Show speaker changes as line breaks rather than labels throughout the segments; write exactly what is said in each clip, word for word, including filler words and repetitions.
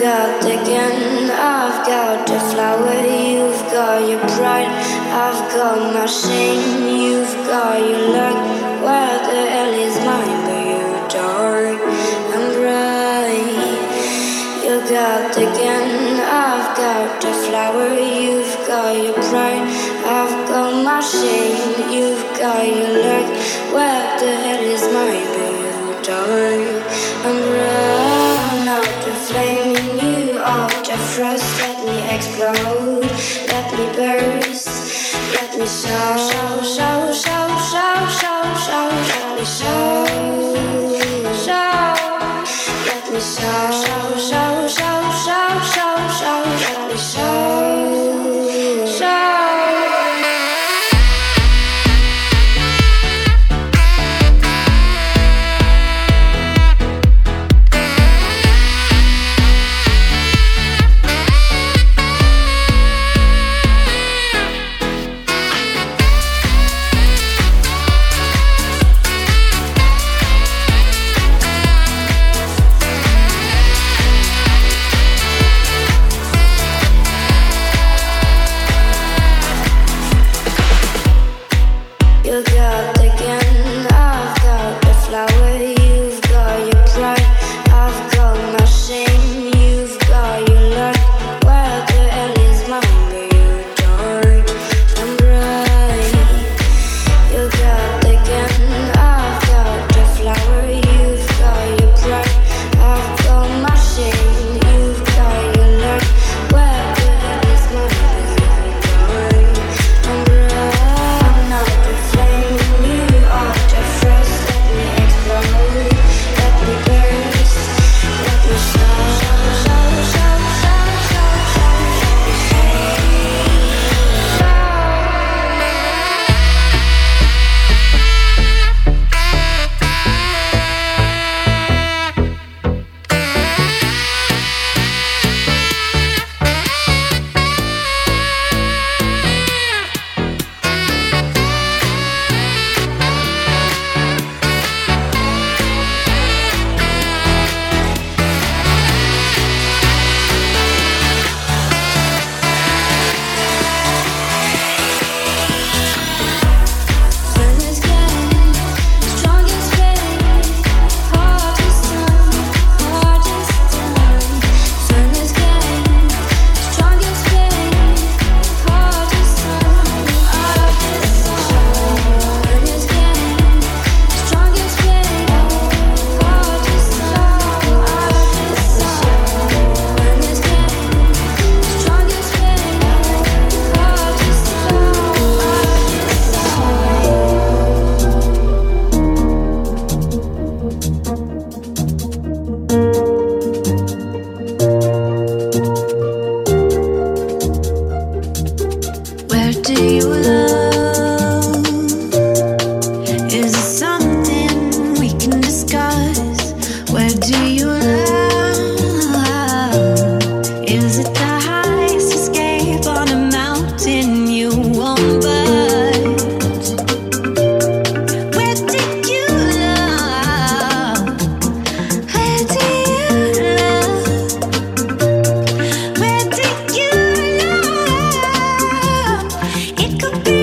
got the gun, I've got the flower, you've got your pride, I've got my shame, you've got your luck. Where the hell is mine? But you're dark and bright. You got the gun, I've got the flower, you've got your pride, I've got my shame, you've got your luck. Where the hell is mine? But you're dark and bright. Out the flame in you, out the frost. Let me explode, let me burst, let me show, show, show, show, show, show, show, let me show, show, let me show, show, show, show, show, show, show, let me show, show.
It could be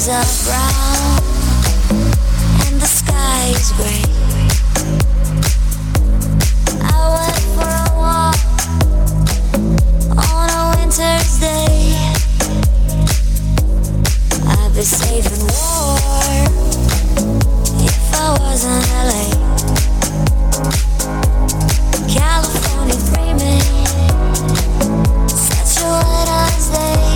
leaves are brown and the sky is gray. I went for a walk on a winter's day. I'd be safe and warm if I was in L A. California dreaming, such a winter's day.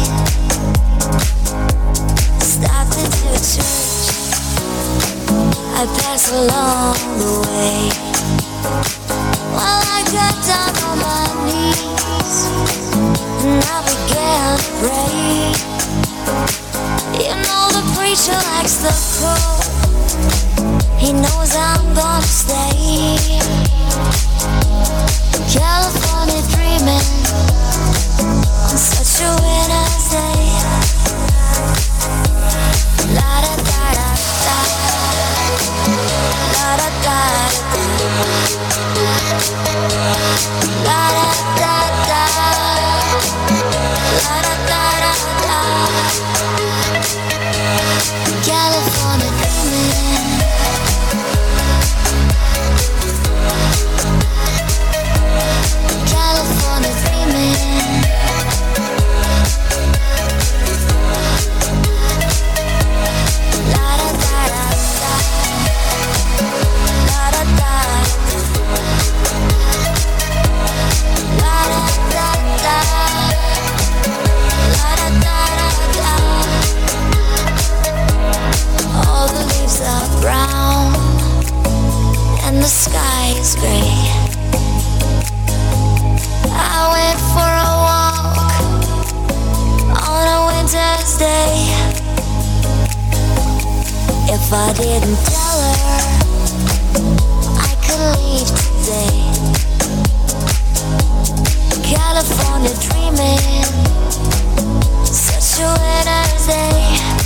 Stopped into a church, I passed along the way. While I got down on my knees and I began to pray. You know the preacher likes the cold, he knows I'm gonna stay. California dreaming on such a winter's day. La da da da da, la da da da, la da da da, la da da da da. California dreaming. California dreaming. La da da da da, la da da da, la da da da, la da da da. All the leaves are brown and the sky is gray. I went for a walk on a winter's day. If I didn't tell her I could leave today. California dreaming, such a winter's day.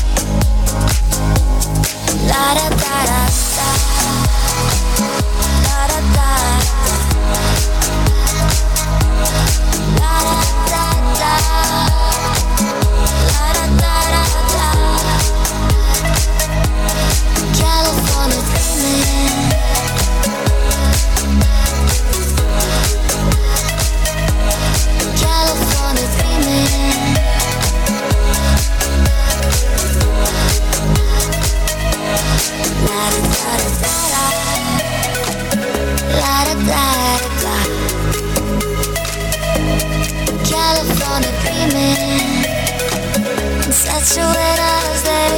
La da da da da, la da da da, la da da da, la da da da da. California dreaming. California dreaming. La da da da da, la da da da. California dreaming, such a winter's day.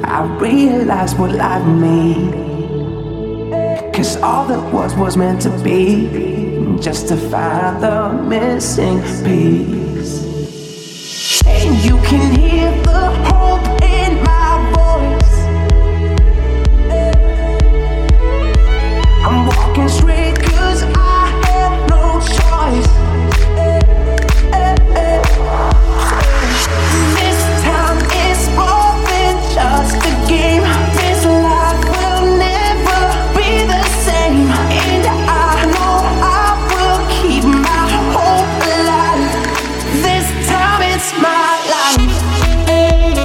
I realized what life means. Cause all that was was meant to be, just to find the missing piece. And you can hear the hope in my voice. I'm walking straight cause I have no choice. This time it's more than just a game. This life will never be the same. And I know I will keep my hope alive. This time it's my life.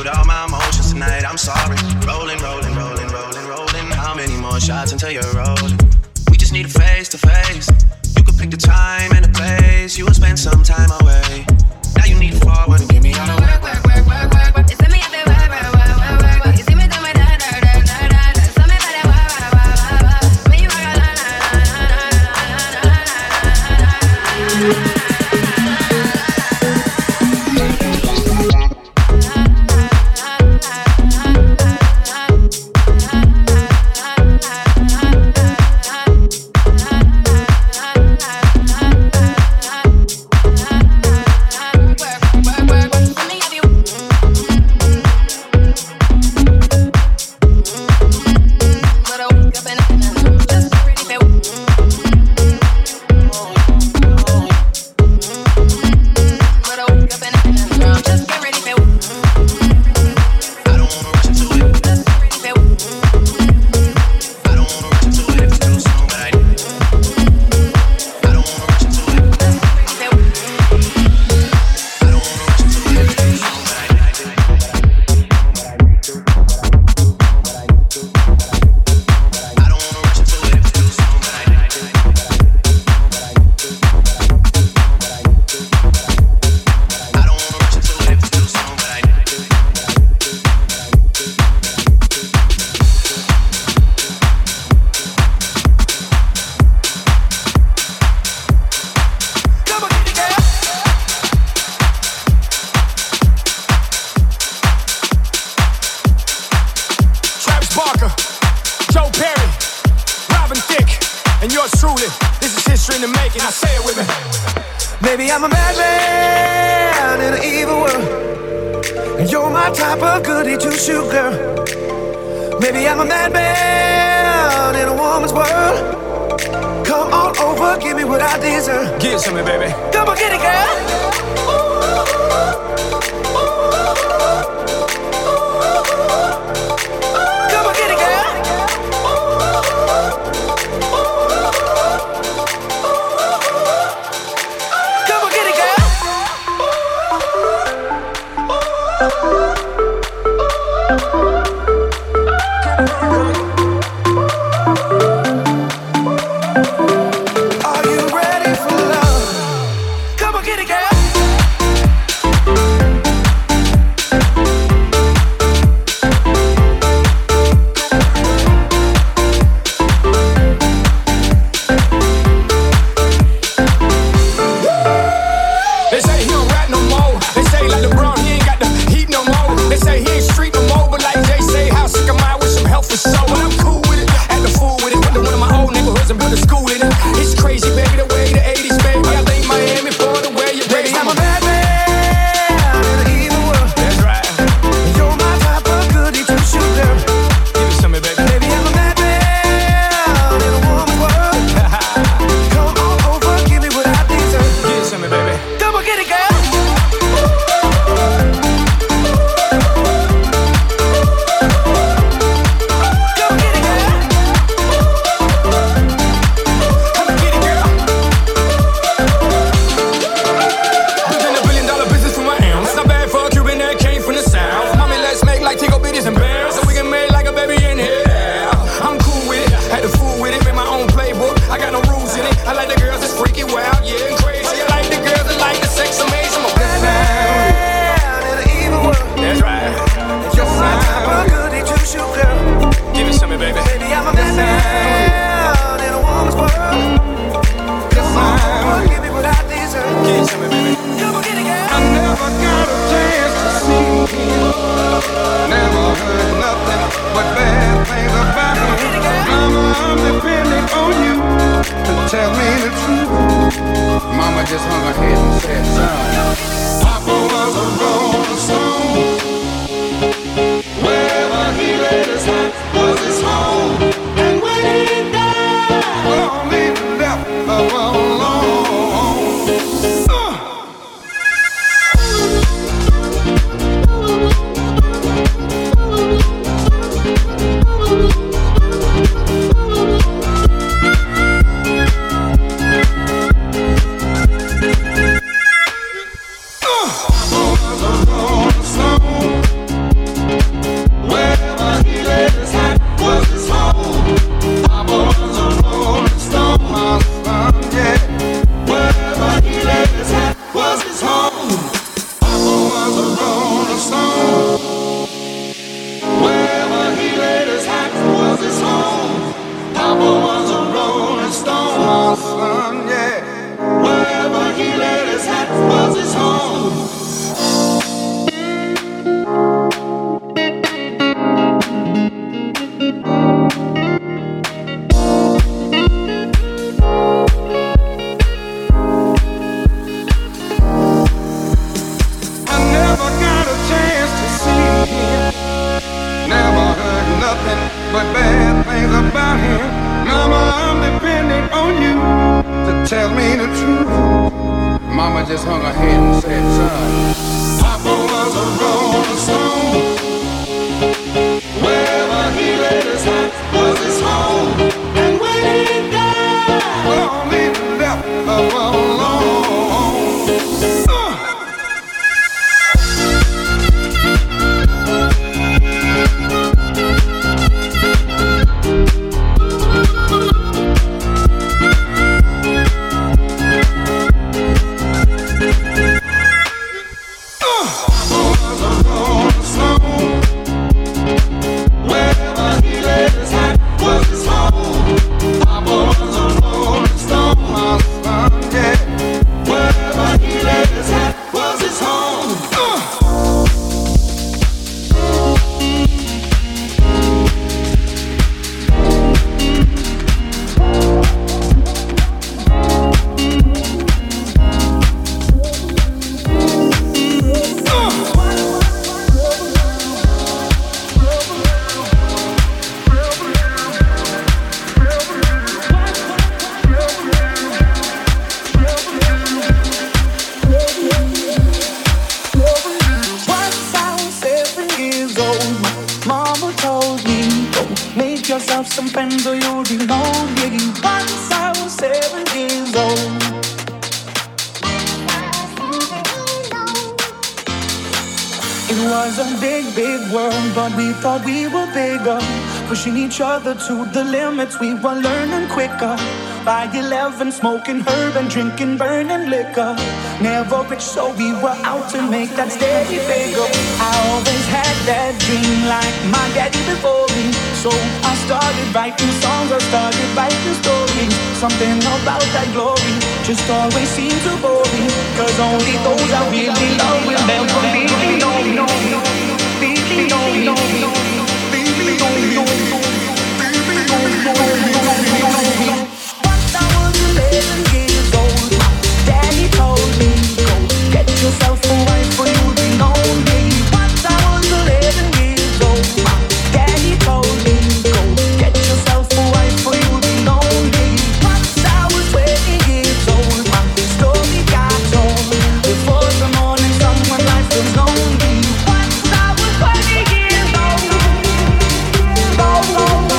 all my emotions tonight. I'm sorry. Rolling, rolling, rolling, rolling, rolling. How many more shots until you're rolling? We just need a face to face. You could pick the time and the place. You will spend some time away. Now you need to forward and give me all the work, work, work, work, work, work. You see me at the work, work, work, work, work, work. You see me do my da da da da da da. So me better work, work, work, work, work. When you work a la la la la la la la la la la.
Maybe I'm a madman in an evil world, and you're my type of goody two-shoe girl. Maybe I'm a madman in a woman's world. Come on over, give me what I deserve.
Give it to me, baby.
Come on, get it, girl. Come on, get it, girl.
Are you ready for love? Come on, get it, girl.
just hung her head and said, son, Papa was a rolling stone. Wherever he laid his hat was his home. And when he died, only left us alone.
Some friends or you'll be lonely. Once I was seven years old. It was a big, big world, but we thought we were bigger. Pushing each other to the limits, we were learning quicker. By eleven, smoking herb and drinking burning liquor. Never rich, so we were out to make that steady figure. I always had that dream like my daddy before me. So I started writing songs, I started writing stories. Something about that glory just always seemed to bore me. Cause only those I really love will never leave me. No, no, no, leave me, no, no, no, leave me, no, no, no, leave me, no, no, no, no. Once I was eleven years old, Daddy told me, go get yourself a wife or you'll be lonely. Once I was eleven years old, Daddy told me, go get yourself a wife or you'll be lonely. Once I was twenty years old, my story got told. Before the morning sun when life was lonely. Once I was twenty years old. Oh, oh, oh.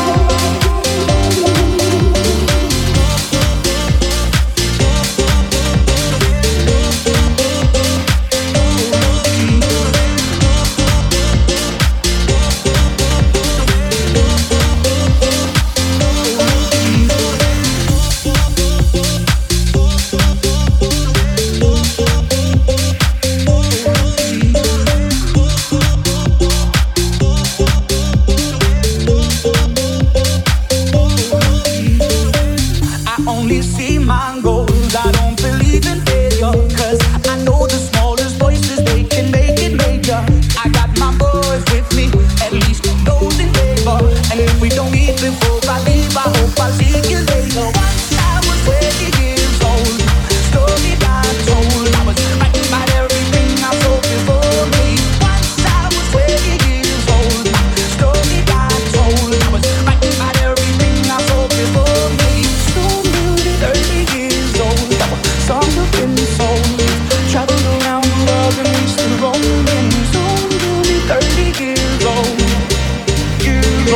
Only see my goals, I don't believe in failure. Cause I know the smallest voices, they can make it major. I got my boys with me, at least those in favor. And if we don't eat before I leave, I hope I'll see you later. Once I was twenty years old, story got told. I was writing about everything I saw before me. Once I was twenty years old, story got told. I was writing about everything I saw before me. thirty years old, songs have been sold. Traveled around the world and we still rolling. Soon you'll be thirty years old. Years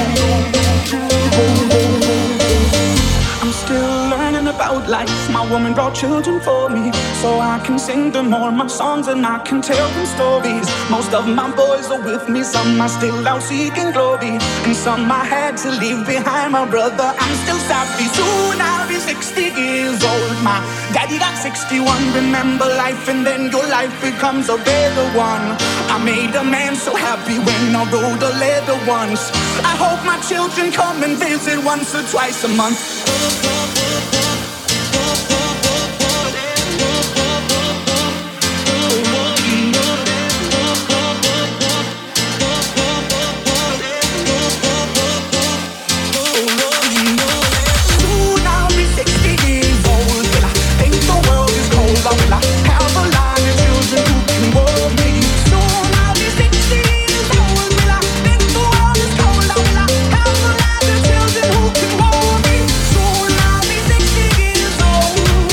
old. I'm still learning about life. My woman brought children for me, so I can sing them all my songs and I can tell them stories. Most of my boys are with me, some are still out seeking glory, and some I had to leave behind. My brother, I'm still happy. Soon I'll be sixty years old. My daddy got sixty-one. Remember life and then your life becomes a better one. I made a man so happy when I rode a leather once. I hope my children come and visit once or twice a month. Soon I'll be sixty years old.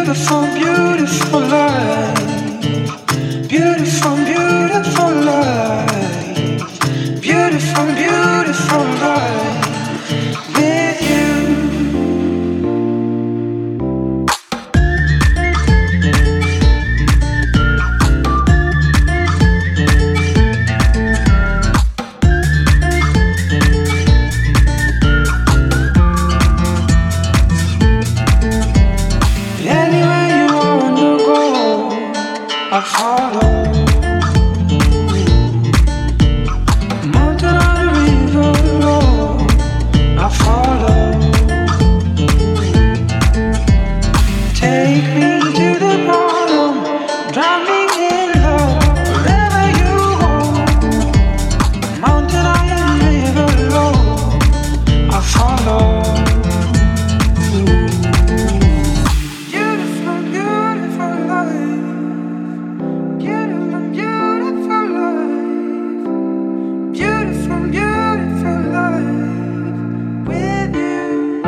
beautiful, beautiful life. Beautiful, beautiful life. Beautiful, beautiful life with you. Anywhere you wanna go, I follow. Mountain or the river, road, I follow. Take me to the bottom, drown me in love. Wherever you go, mountain or the river, road, I follow. Beautiful, beautiful life. Beautiful, beautiful life. Beautiful, beautiful life with you.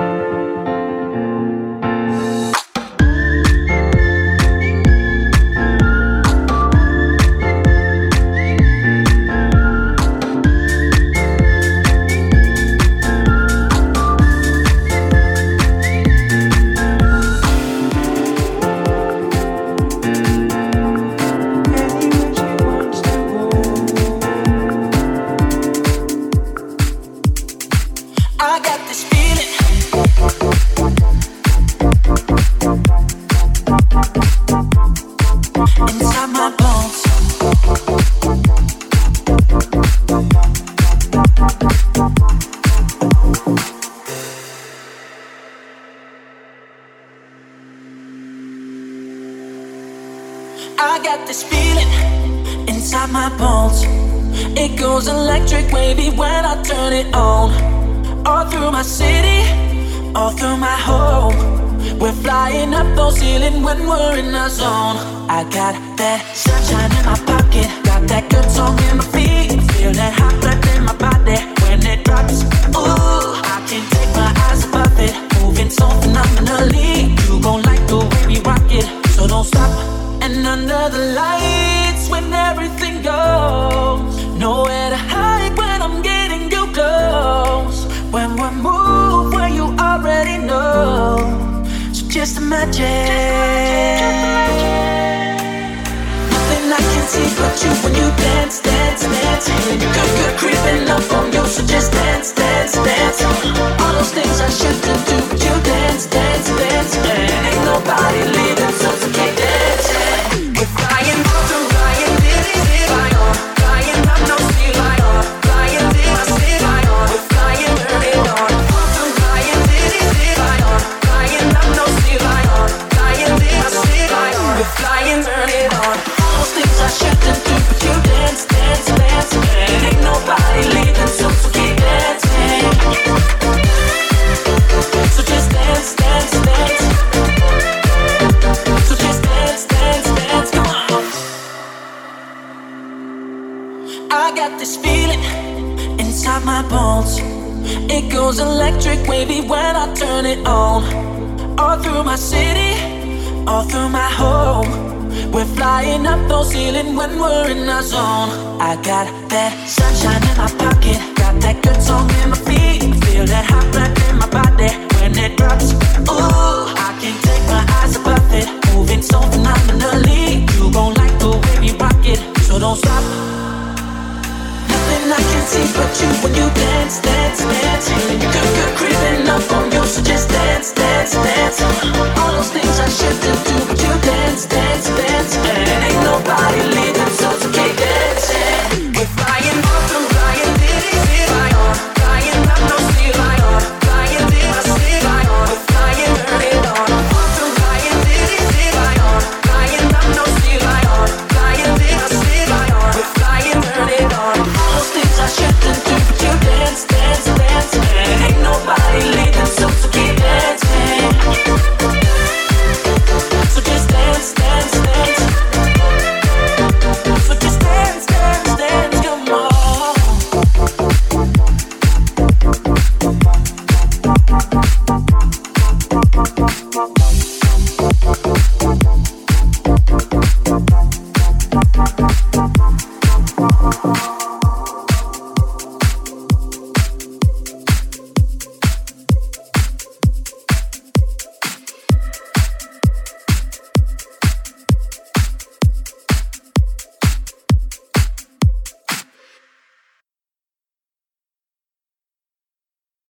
Anywhere she wants to go.
I got this feeling inside my bones. I got this feeling inside my bones. It goes electric wavy when I turn it on. All through my city, all through my home. We're flying up those ceilings when we're in the zone. I got that sunshine in my pocket, got that good song in my feet. Feel that hot blood in my body when it drops. Ooh, I can't take my eyes above it, moving so phenomenally. You gon' like the way we rock it, so don't stop. And under the lights when everything goes, nowhere to hide when I'm getting you close. When we move where you already know, so just imagine. Nothing I can see but you when you dance, dance, dance. Good, good creeping up on you, so just dance, dance, dance. All those things I shouldn't do, but you dance, dance, dance. And ain't nobody leaving, so keep dancing. We're flying up and flying, diddy, diddy, fly on. Flying up, no sea, fly on. Flying, diddy, I see, fly on. We're flying, turn it on. Up and flying, diddy, diddy, fly on. Flying up, no sea, fly on. Flying, diddy, I see, fly on. We're flying, turn it on. All those things I shouldn't do, but you dance, dance, dance. And ain't nobody leaving, so, so keep dancing. So just dance, dance, dance. So just dance, dance, dance. Come on. I got this feeling inside my bones. It goes electric wavy when I turn it on. All through my city, all through my home. We're flying up those ceilings when we're in our zone. I got that sunshine in my pocket, got that good song in my feet. Feel that hot blood in my body when it drops. Ooh, I can't take my eyes above it, moving so phenomenally. You gon' like the way we rock it, so don't stop. Nothing I can see but you when you dance, dance, dance. Good, good creeping up on you, so just dance, dance, dance. All those things I shouldn't do, but you dance, dance, dance. And ain't nobody leaving, so so keep dancing. We're flying up and flying, diddy, diddy, fly on. Flying up, no sea, fly on. Flying, diddy, I see, fly on. We're flying, turn it on. Up and flying, diddy, diddy, fly on. Flying up, no sea, fly on. Flying, diddy, I see, fly on. We're flying, turn it on. All those things I shouldn't